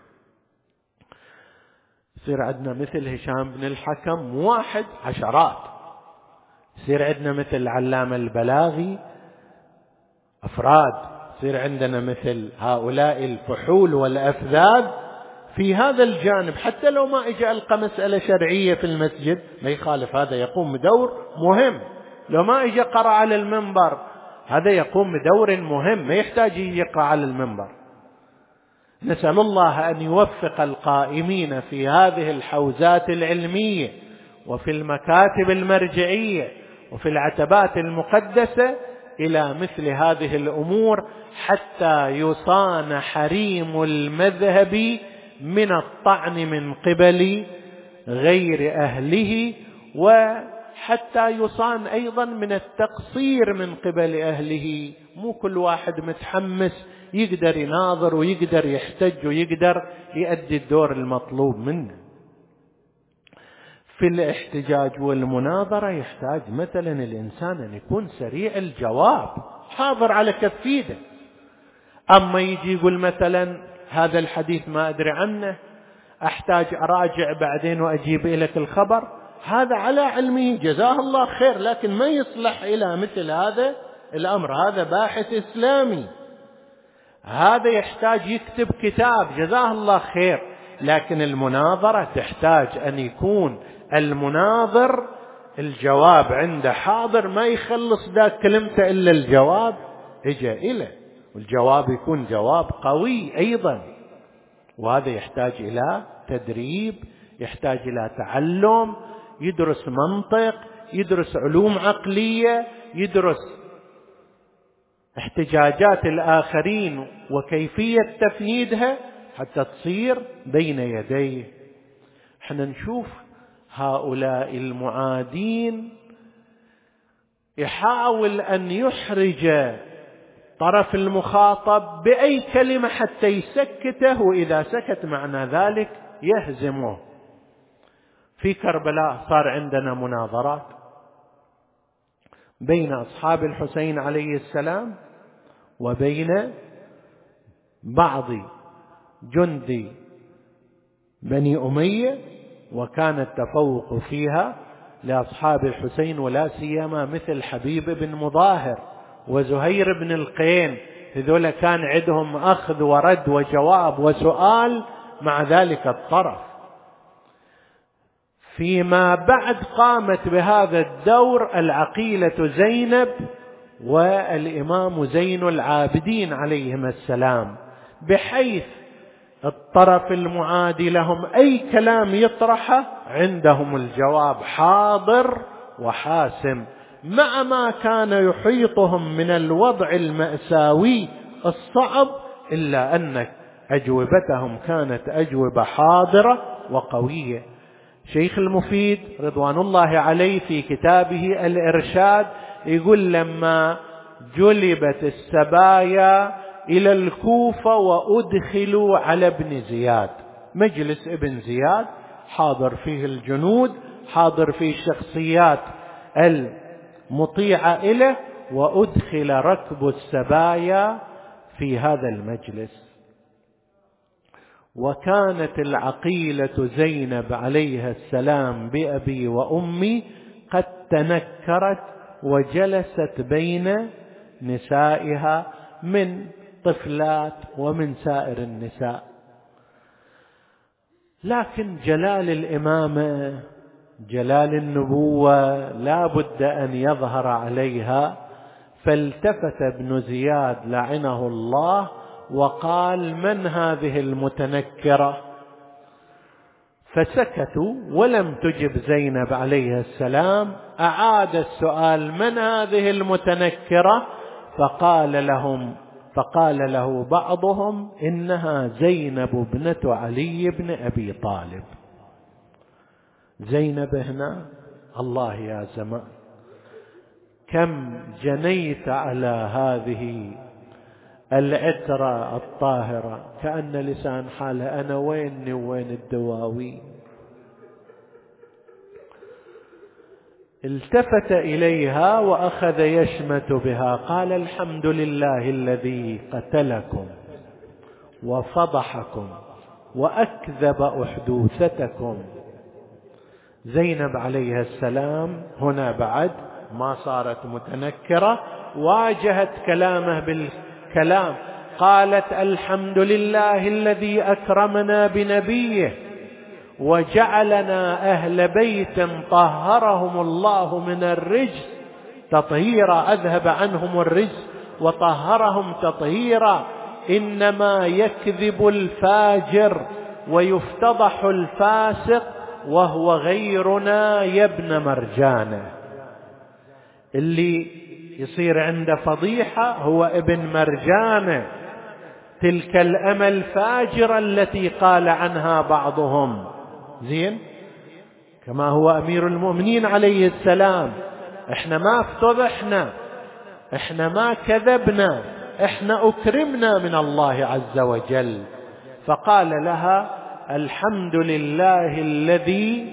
يصير عندنا مثل هشام بن الحكم، واحد عشرات. يصير عندنا مثل العلامة البلاغي، أفراد. يصير عندنا مثل هؤلاء الفحول والأفذاذ في هذا الجانب. حتى لو ما إجا ألقى مسألة شرعية في المسجد ما يخالف، هذا يقوم بدور مهم. لو ما إجا قرأ على المنبر، هذا يقوم بدور مهم، ما يحتاج يقرأ على المنبر. نسأل الله أن يوفق القائمين في هذه الحوزات العلمية وفي المكاتب المرجعية وفي العتبات المقدسة إلى مثل هذه الأمور، حتى يصان حريم المذهب من الطعن من قبل غير أهله، وحتى يصان أيضا من التقصير من قبل أهله. مو كل واحد متحمس يقدر يناظر ويقدر يحتج ويقدر يؤدي الدور المطلوب منه. في الاحتجاج والمناظرة يحتاج مثلا الإنسان أن يكون سريع الجواب، حاضر على كفيده. أما يجي يقول مثلا هذا الحديث ما أدري عنه، أحتاج أراجع بعدين وأجيب لك الخبر، هذا على علمه جزاه الله خير، لكن ما يصلح إلى مثل هذا الأمر. هذا باحث إسلامي، هذا يحتاج يكتب كتاب، جزاه الله خير. لكن المناظرة تحتاج أن يكون المناظر الجواب عنده حاضر، ما يخلص ذاك كلمته إلا الجواب إجا إليه، والجواب يكون جواب قوي أيضا. وهذا يحتاج إلى تدريب، يحتاج إلى تعلم، يدرس منطق، يدرس علوم عقلية، يدرس احتجاجات الآخرين وكيفية تفنيدها حتى تصير بين يديه. احنا نشوف هؤلاء المعادين يحاول أن يحرج طرف المخاطب بأي كلمة حتى يسكته، وإذا سكت معنى ذلك يهزمه. في كربلاء صار عندنا مناظرات بين أصحاب الحسين عليه السلام وبين بعض جند بني أمية، وكان التفوق فيها لأصحاب الحسين، ولا سيما مثل حبيب بن مظاهر وزهير بن القين، هذول كان عندهم أخذ ورد وجواب وسؤال مع ذلك الطرف. فيما بعد قامت بهذا الدور العقيلة زينب والإمام زين العابدين عليهما السلام، بحيث الطرف المعادي لهم أي كلام يطرحه عندهم الجواب حاضر وحاسم، مع ما كان يحيطهم من الوضع المأساوي الصعب، إلا أن أجوبتهم كانت أجوبة حاضرة وقوية. شيخ المفيد رضوان الله عليه في كتابه الإرشاد يقول: لما جلبت السبايا إلى الكوفة وأدخلوا على ابن زياد، مجلس ابن زياد حاضر فيه الجنود، حاضر فيه الشخصيات المطيعة إليه، وأدخل ركب السبايا في هذا المجلس. وكانت العقيلة زينب عليها السلام بأبي وأمي قد تنكرت وجلست بين نسائها من طفلات ومن سائر النساء، لكن جلال الإمامة، جلال النبوة لا بد أن يظهر عليها. فالتفت ابن زياد لعنه الله وقال: من هذه المتنكرة؟ فسكتوا ولم تجب زينب عليه السلام. أعاد السؤال: من هذه المتنكرة؟ فقال له بعضهم: إنها زينب ابنة علي بن أبي طالب. زينب هنا، الله يا زمان كم جنيت على هذه العترة الطاهرة، كأن لسان حالها أنا ويني وين الدواوين. التفت إليها وأخذ يشمت بها، قال: الحمد لله الذي قتلكم وفضحكم وأكذب أحدوثتكم. زينب عليها السلام هنا بعد ما صارت متنكرة، واجهت كلامه بالكلام، قالت: الحمد لله الذي أكرمنا بنبيه وجعلنا أهل بيت طهرهم الله من الرجس تطهيرا، أذهب عنهم الرجس وطهرهم تطهيرا. إنما يكذب الفاجر ويفتضح الفاسق وهو غيرنا يا ابن مرجانة. اللي يصير عنده فضيحة هو ابن مرجانة، تلك الأمة الفاجرة التي قال عنها بعضهم. زين، كما هو أمير المؤمنين عليه السلام: احنا ما افتضحنا، احنا ما كذبنا، احنا أكرمنا من الله عز وجل. فقال لها: الحمد لله الذي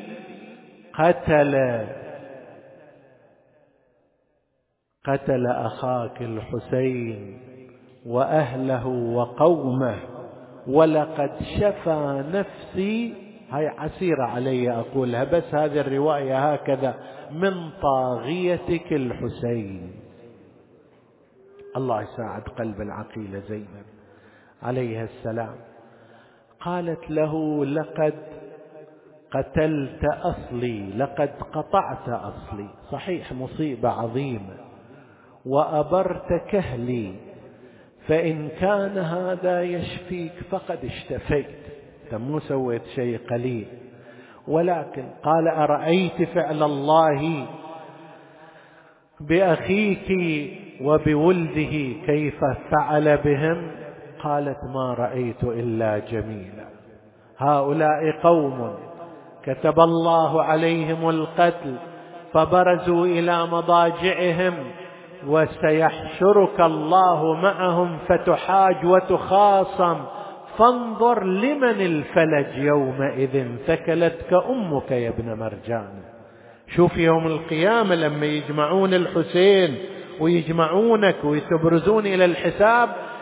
قتل أخاك الحسين وأهله وقومه، ولقد شفى نفسي، هاي عسيرة علي أقولها، بس هذه الرواية هكذا، من طاغيتك الحسين. الله يساعد قلب العقيلة زينب عليها السلام. قالت له: لقد قتلت أصلي، لقد قطعت أصلي، صحيح مصيبة عظيمة، وأبرت كهلي، فإن كان هذا يشفيك فقد اشتفيت، مو سويت شيء قليل. ولكن قال: أرأيت فعل الله بأخيك وبولده كيف فعل بهم؟ قالت: ما رأيت إلا جميلا. هؤلاء قوم كتب الله عليهم القتل فبرزوا إلى مضاجعهم، وسيحشرك الله معهم فتحاج وتخاصم، فانظر لمن الفلج يومئذ ثكلتك أمك يا ابن مرجان. شوف يوم القيامة لما يجمعون الحسين ويجمعونك ويتبرزون إلى الحساب،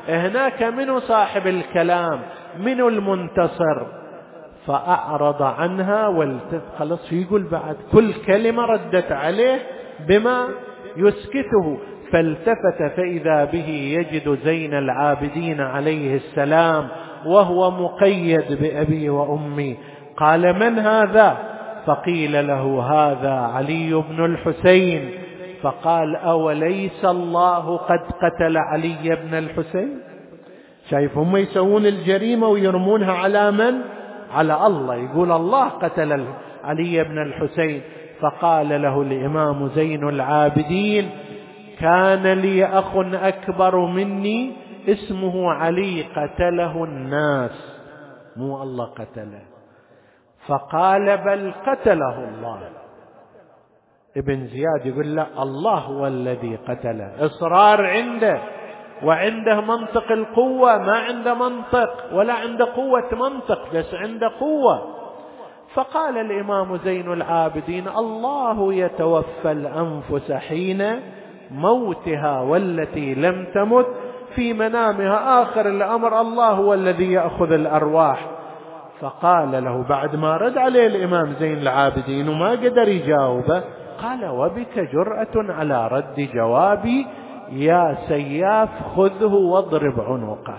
هناك منو صاحب الكلام، منو المنتصر؟ فأعرض عنها خلص يقول بعد كل كلمة ردت عليه بما يسكته. فالتفت فإذا به يجد زين العابدين عليه السلام وهو مقيد بأبي وأمي. قال: من هذا؟ فقيل له: هذا علي بن الحسين. فقال: أوليس الله قد قتل علي بن الحسين؟ شايف هم يسوون الجريمة ويرمونها على من؟ على الله، يقول الله قتل علي بن الحسين. فقال له الإمام زين العابدين: كان لي أخ أكبر مني اسمه علي، قتله الناس مو الله قتله. فقال: بل قتله الله. ابن زياد يقول: لا، الله هو الذي قتله. إصرار عنده، وعنده منطق القوة، ما عنده منطق ولا عنده قوة منطق، بس عنده قوة. فقال الإمام زين العابدين: الله يتوفى الأنفس حين موتها والتي لم تمت في منامها، آخر الأمر الله هو الذي يأخذ الأرواح. فقال له بعد ما رد عليه الإمام زين العابدين وما قدر يجاوبه، قال: وبك جرأة على رد جوابي؟ يا سياف خذه واضرب عنقه.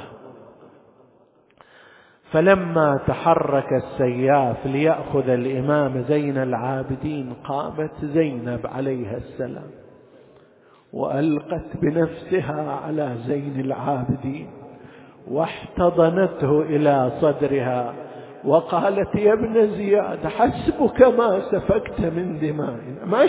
فلما تحرك السياف ليأخذ الإمام زين العابدين، قامت زينب عليها السلام وألقت بنفسها على زين العابدين واحتضنته إلى صدرها وقالت: يا ابن زياد، حسبك ما سفكت من دمائنا.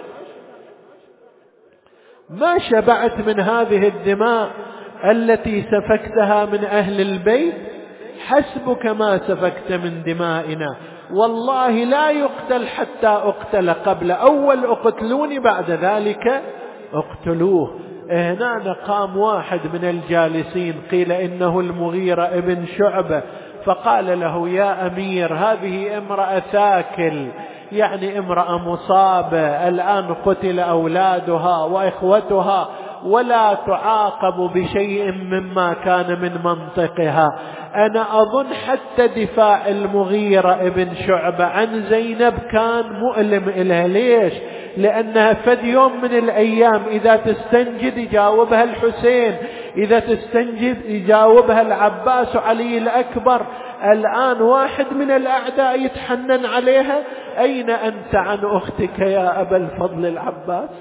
ما شبعت من هذه الدماء التي سفكتها من أهل البيت؟ حسبك ما سفكت من دمائنا، والله لا يقتل حتى أقتل قبل، أول أقتلوني بعد ذلك اقتلوه. هنا قام واحد من الجالسين، قيل إنه المغيرة ابن شعبة، فقال له: يا أمير، هذه امرأة ثاكل، يعني امرأة مصابة، الآن قتل أولادها وإخوتها ولا تعاقب بشيء مما كان من منطقها. أنا أظن حتى دفاع المغيرة ابن شعبة عن زينب كان مؤلم إلها. ليش؟ لأنها فد يوم من الأيام إذا تستنجد يجاوبها الحسين، إذا تستنجد يجاوبها العباس علي الأكبر. الآن واحد من الأعداء يتحنن عليها: أين أنت عن أختك يا أبا الفضل العباس؟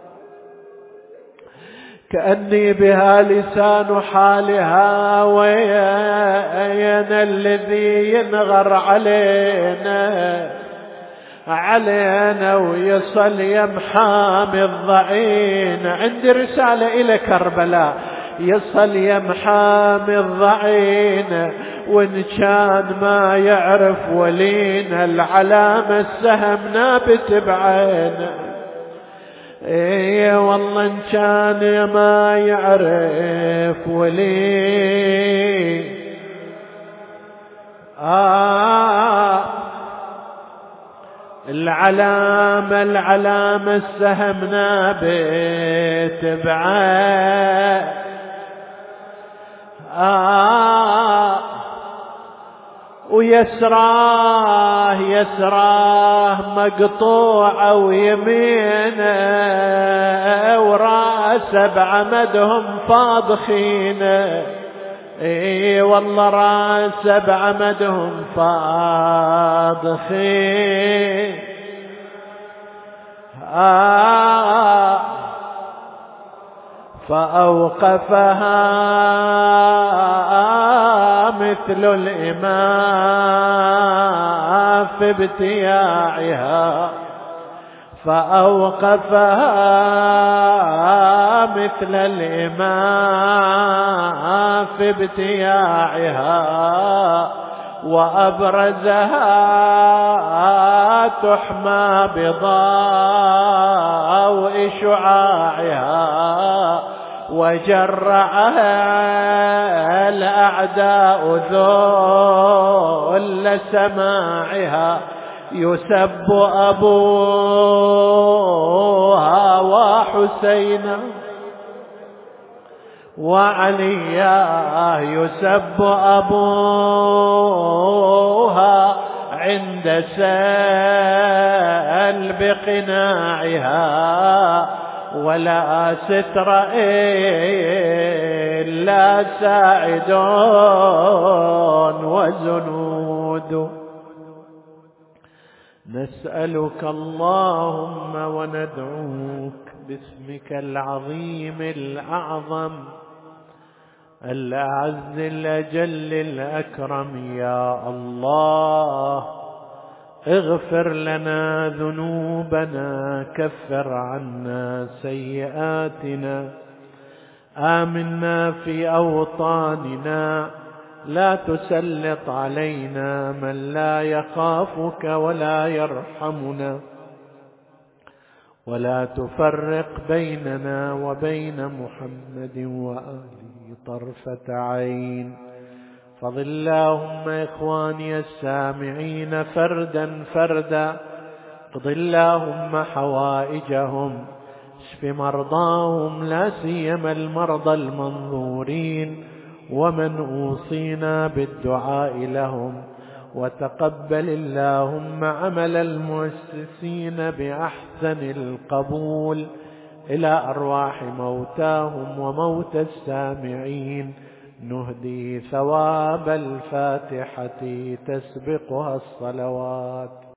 كأني بها لسان حالها، وين الذي ينغر علينا ويصل يا محامي الضعين. عندي رسالة إلى كربلاء: يصل يا محامي الضعين، وإن كان ما يعرف ولينا العلامة السهم نابت بعينه. ايه والله إن كان ما يعرف ولي العلامة السهم نابت بعينه. ويسراه مقطوعة ويمينه، وراسه بعمدهم فاضخينه. اي والله راسه بعمدهم فاضخين. فأوقفها مثل الإمام في ابتياعها، فأوقفها مثل الإمام في ابتياعها، وأبرزها تحمى بضوء شعاعها، وجرعها الأعداء ذل سماعها. يسب أبوها وحسينا وعلياه يسب أبوها عند سلب قناعها، ولا ستر إلا ساعد وزنود. نسألك اللهم وندعوك باسمك العظيم الأعظم الأعز الأجل الأكرم، يا الله اغفر لنا ذنوبنا، كفر عنا سيئاتنا، آمنا في أوطاننا، لا تسلط علينا من لا يخافك ولا يرحمنا، ولا تفرق بيننا وبين محمد وآله طرفة عين. فضل اللهم إخواني السامعين فردا فردا، اقض اللهم حوائجهم، اشف مرضاهم، لا سيما المرضى المنظورين ومن أوصينا بالدعاء لهم، وتقبل اللهم عمل المؤسسين بأحسن القبول إلى أرواح موتاهم وموتى السامعين. نهدي ثواب الفاتحة تسبقها الصلوات.